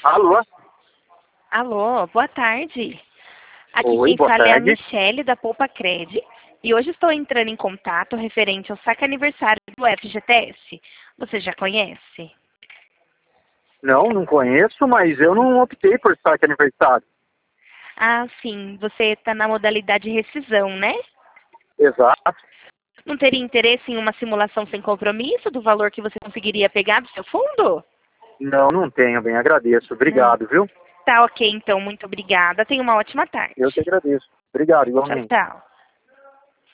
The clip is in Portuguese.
Alô? Alô, boa tarde. Aqui Oi, quem boa fala é a tarde. Michele da Poupa Cred. E hoje estou entrando em contato referente ao saque aniversário do FGTS. Você já conhece? Não, não conheço, mas eu não optei por saque aniversário. Ah, sim. Você está na modalidade rescisão, né? Exato. Não teria interesse em uma simulação sem compromisso do valor que você conseguiria pegar do seu fundo? Não, não tenho, bem, agradeço. Não. Obrigado, viu? Tá ok, então. Muito obrigada. Tenha uma ótima tarde. Eu que agradeço. Obrigado, Tchau, igualmente. tchau.